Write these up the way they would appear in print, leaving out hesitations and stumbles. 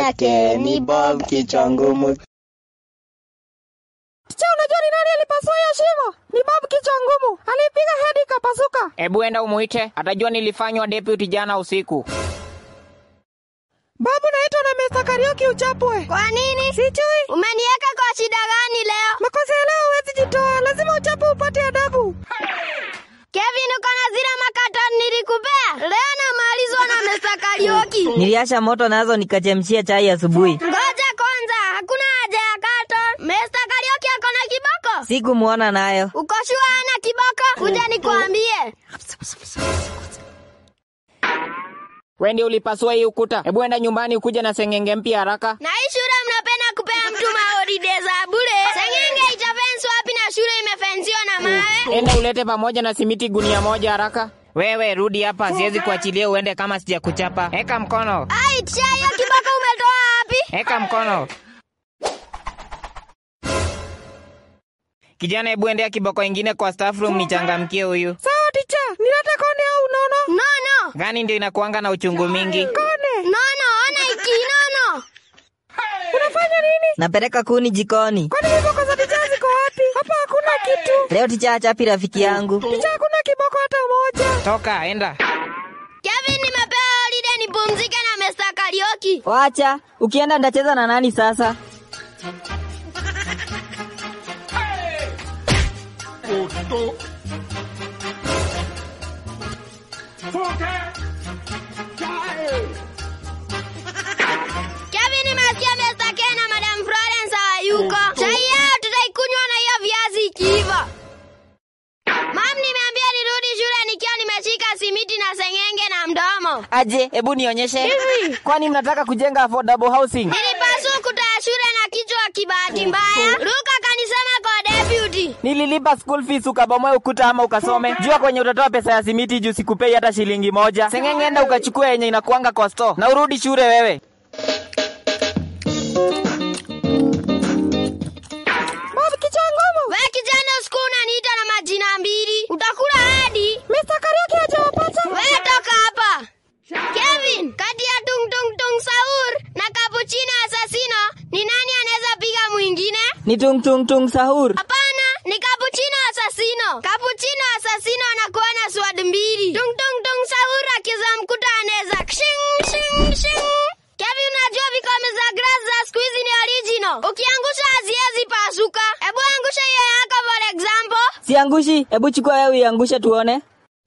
yake ni Bob kichwa ngumu. Unajua ni nani alipasua hiyo shimo? Ni Bob kichwa ngumu. Alipiga hadi kapasuka. Hebu enda umuite, atajua nilifanywa deputy jana usiku. Babu naitwa na Mr. Karaoke uchapwe. Kwa nini? Sijui. Umeniweka kwa shida gani leo? Makosa leo huwezi jitoa, lazima uchapwe upate adabu. Kevin, uko na zile makatoni nilikupea? Leo namalizwa na Mr. Karaoke. Niliasha moto nazo nikachemshia chai asubuhi. Ngoja kwanza, hakuna haja ya katon. Mr. Karaoke ako na kiboko? Sikumuona nayo. Uko sure hana kiboko? Kuja nikuambie. Wewe ndio ulipasua hii ukuta. Hebu enda nyumbani ukuje na sengenge mpya haraka. Na hii shule mnapenda kupea mtu holiday za bure. Sengenge itafensi wapi na shule imefensiwa na mawe? Enda ulete pamoja na simiti gunia moja haraka. Wewe rudi hapa, siwezi kuachilia uende kama sijakuchapa. Eka mkono. Ai, hiyo kiboko umetoa wapi? Eka mkono. Kijana, hebu endea kiboko ingine kwa staff room nichangamkie huyu. Sawa teacher, nilete kone au nono? Nono. Gani ndio inakuanga na uchungu mingi? Kone. Nono, ona iki nono. Unafanya nini? Napeleka kuni jikoni. Kwani kiboko za teacher ziko wapi? Hapa hakuna kitu. Leo teacher achapi rafiki yangu. Teacher hakuna kiboko hata moja. Toka, enda. Kevin, nimepewa holiday nipumzike na Mr. Karaoke. Wacha, ukienda ndacheza na nani sasa? Kevin, nimesikia Mr. Ken na Madam Florence hayuko. Chai yao tutaikunywa na hiyo viazi ikiiva. Mam, nimeambia nirudi shule nikiwa nimeshika simiti na sengenge na mdomo. Aje, hebu nionyeshe. Kwani mnataka kujenga affordable housing? Nilipaswa kutaa shule na kichwa kibahati mbaya. Ruka kanisema kwa deputy. Nililipa school fees ukabomoe ukuta ama ukasome. Jua kwenye utatoa pesa ya simiti juu sikupei hata shilingi moja. Sengenge, enda ukachukue yenye inakuanga kwa store. Na urudi shule wewe. Bob kichwa ngumu. Wewe kijana usiku unaniita na majina mbili. Utakula hadi. Mr. Karaoke hajawapata. Wewe toka hapa. Kevin, kati ya tung tung tung Saur na Cappuccino Assassino, ni nani anaweza piga mwingine? Ni tung tung tung Sahur. Hapana, ni Cappuccino Assassino. Cappuccino Assassino anakuwa na sword mbili. Tung tung tung Saur akizamkuta anaweza shing shing shing. Kevin, unajua vikome za grass za siku hizi ni original. Ukiangusha haziwezi pasuka. Hebu angusha hiyo yako for example. Siangushi, hebu chukua wewe uiangushe tuone.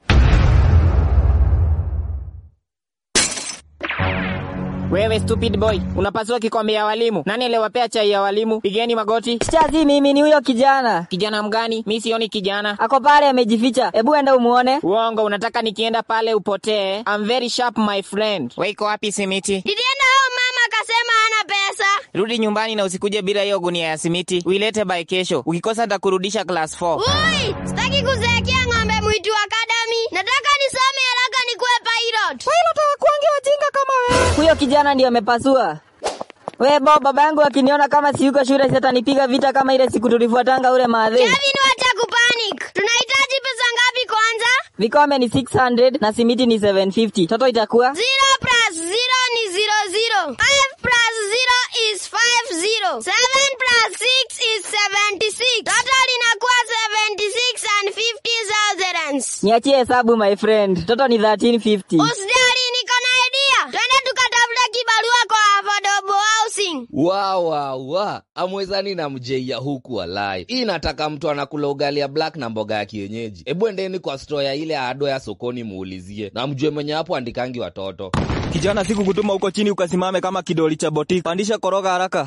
Wewe stupid boy, unapasua kikombe ya walimu. Nani aliwapea chai ya walimu? Pigeni magoti. Chazi mimi, ni huyo kijana. Kijana mgani? Mimi sioni kijana. Ako pale amejificha. Hebu enda umuone. Uongo, unataka nikienda pale upotee? I'm very sharp my friend. Wewe iko wapi simiti? Nilienda hao mama akasema hana pesa. Rudi nyumbani na usikuje bila hiyo gunia ya simiti. Uilete by kesho. Ukikosa nitakurudisha class 4. Ui, sitaki kuzeekea ng'ombe mwitu academy. Nataka nisome haraka nikuwe pilot. Pilot hawakuangi wajinga kama wewe. Huyo kijana ndio amepasua. Wewe Bob, baba yangu akiniona kama si yuko shule sitanipiga vita kama ile siku tulifuatanga ule maadhi. Kevin, wacha kupanic. Tunahitaji pesa ngapi kwanza? Vikombe ni 600 na simiti ni 750. Toto itakuwa 0 plus 0 ni 00. 5 plus 0 is 50. 7 plus 6 is 76. Total inakuwa 76 and 50 thousands. niachie hesabu my friend. Toto ni 1350. Usidari, niko na idea. Twende tukatafuta kibarua kwa affordable housing. Amwezani na mjeia huku walai. Hii nataka mtu anakula ugali ya black na mboga ya kienyeji. Hebu endeni kwa store ya ile ado ya sokoni muulizie. Na mjue mwenye hapo andikangi watoto. Kijana, siku kutuma huko chini ukasimame kama kidoli cha botiki. Pandisha koroga haraka.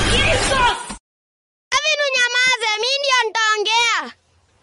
Kevin, unyamaze, mimi ndio nitaongea.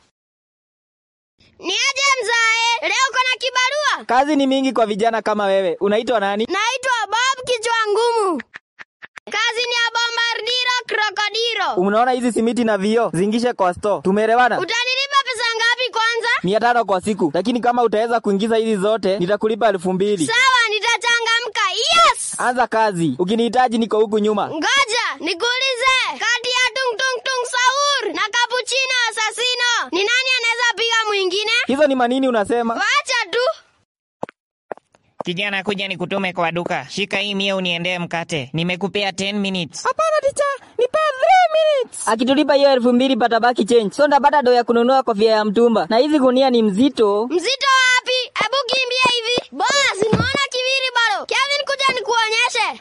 Niaje mzae, leo uko na kibarua? Kazi ni mingi kwa vijana kama wewe. Unaitwa nani? Naitwa Bob kichwa ngumu. Kazi ni ya bombardiro krokodiro. Unaona hizi simiti na vio? Zingishe kwa store. Tumeelewana? Utanilipa pesa ngapi kwanza? 500 kwa siku. Lakini kama utaweza kuingiza hizi zote, nitakulipa 2000. Sawa, nitachangamka. Yes! Anza kazi. Ukinihitaji niko huku nyuma. Ngoja, nikuulize. Kati ya tung tung tung Saur na Cappuccino Assassino, ni nani anaweza piga mwingine? Hizo ni manini unasema? Wacha tu. Kijana, kuja nikutume kwa duka. Shika hii 100 uniendee mkate. Nimekupea 10 minutes. Hapana ticha, nipe 3 minutes. Akitulipa hiyo 2000 patabaki change. So ndapata do ya kununua kofia ya mtumba. Na hizi gunia ni mzito. Mzito wapi? Hebu kimbia hivi. Boss, nimeona kiviri bado. Kevin, kuja nikuonyeshe.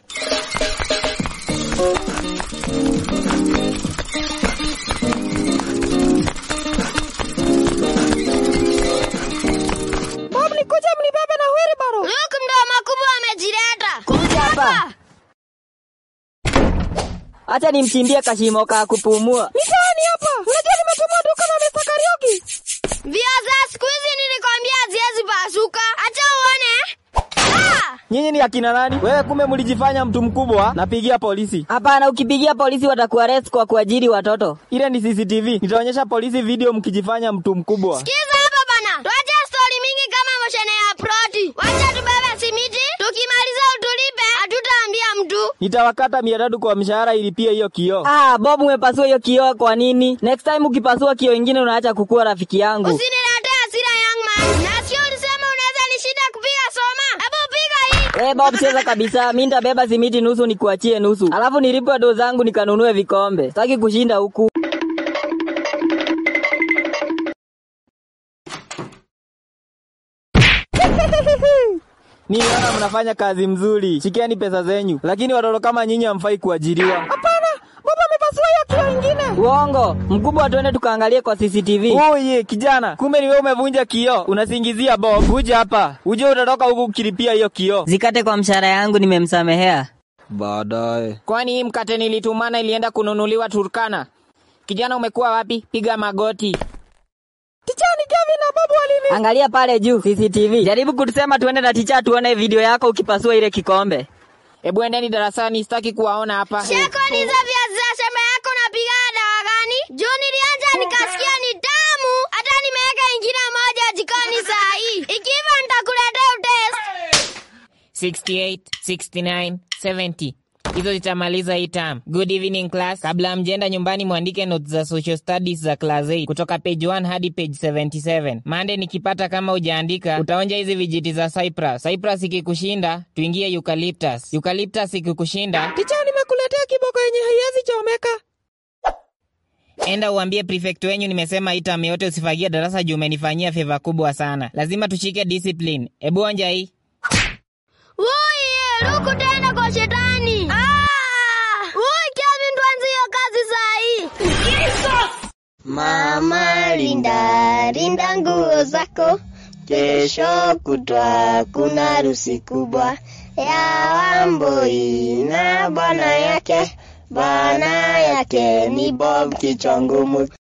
Bob, nikuje mnibebe na wheel baro. Look, ndo makubwa amejileta. Kuja hapa. Acha nimchimbie kashimo ka kupumua. Nitani hapa. Unajua nimetumwa duka na Mr. Karaoke. Viaza siku hizi nilikwambia haziwezi pasuka. Acha uone. Nyinyi ni akina nani? Wewe kumbe mlijifanya mtu mkubwa. Napigia polisi. Hapana, ukipigia polisi watakuarrest kwa kuajiri watoto. Ile ni CCTV. Nitaonyesha polisi video mkijifanya mtu mkubwa. Sikiza hapa bana. Tuache story mingi kama moshene ya proti. Wacha tubebe simiti. Tukimaliza utulipe, hatutaambia mtu. Nitawakata 300 kwa mshahara ili pia hiyo kioo. Bob, umepasua hiyo kioo kwa nini? Next time ukipasua kioo ingine unaacha kukua rafiki yangu. Usinilete hasira young man. Na sio ulisema unaweza nishinda kupiga soma. Hebu piga hii. Bob, cheza kabisa. Mimi nitabeba simiti nusu nikuachie nusu. Alafu nilipwe do zangu nikanunue vikombe. Sitaki kushinda huku. Niona mnafanya kazi mzuri. Shikeni pesa zenyu. Lakini watoto kama nyinyi hamfai kuajiriwa. Hapana, Bob amepasua hiyo kioo ingine. Uongo. Mkubwa, twende tukaangalie kwa CCTV. Oye, kijana. Kumbe ni wewe umevunja kioo. Unasingizia Bob. Kuja hapa. Uje utatoka huku ukilipia hiyo kioo. Zikate kwa mshahara yangu, nimemsamehea. Baadaye. Kwani hii mkate nilitumana ilienda kununuliwa Turkana? Kijana, umekuwa wapi? Piga magoti. Ticha, ni Kevin na Bob walini. Angalia pale juu CCTV. Jaribu kutusema tuende na ticha tuone video yako ukipasua ile kikombe. Hebu endeni darasani, sitaki kuwaona hapa. Sheko ni za viazi za shamba yako napiga dawa gani? Juu nilianza nikasikia ni tamu. Hata nimeweka ingine moja jikoni saa hii. Ikiva nitakuletea test. 68, 69, 70. Hizo zitamaliza hii term. Good evening class. Kabla mjenda nyumbani muandike notes za social studies za class 8 kutoka page 1 hadi page 77. Monday nikipata kama hujaandika utaonja hizi vijiti za Cyprus. Cyprus ikikushinda tuingie Eucalyptus. Eucalyptus ikikushinda Ticha, nimekuletea kiboko yenye haiwezi chomeka. enda uambie prefect wenyu nimesema hii term yote usifagia darasa juu umenifanyia favor kubwa sana. Lazima tushike discipline. Hebu onja hii. Uye, luku tena kwa shetani. Uye, Kevin, tuanze hiyo kazi saa hii. Mama, linda nguo zako. Kesho kutwa kuna harusi kubwa ya Wambui na bwana yake. Bwana yake ni Bob kichwa ngumu.